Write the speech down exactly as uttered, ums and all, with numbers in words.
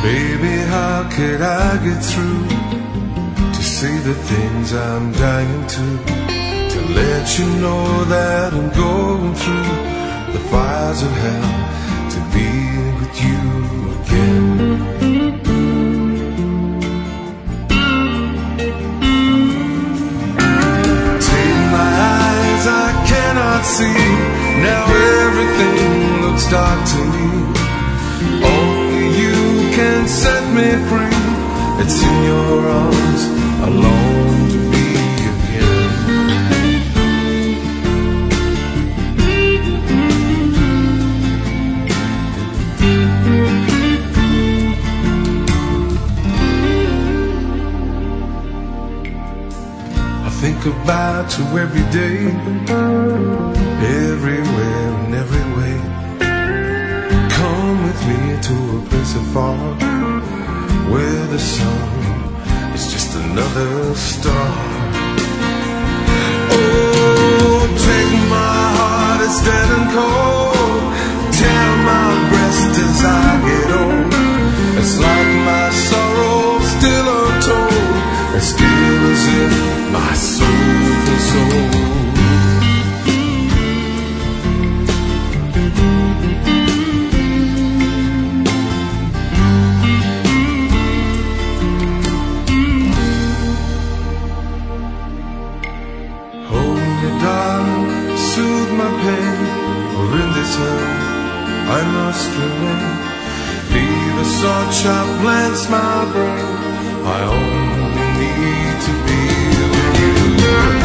Baby, how could I get through to say the things I'm dying to, to let you know that I'm going through the fires of hell to be with you again. Take my eyes, I cannot see, now everything looks dark to me. Only you can set me free. It's in your arms I long to be again. I think about you every day, everywhere and every way. Come with me to a place afar, where the sun is just another star. Oh, take my heart, it's dead and cold. Tear my breast as I get old. It's like my sorrow still untold, as still as if my soul was sold. I must remain. Leave a salt sharp glance my brain. I only need to be with you.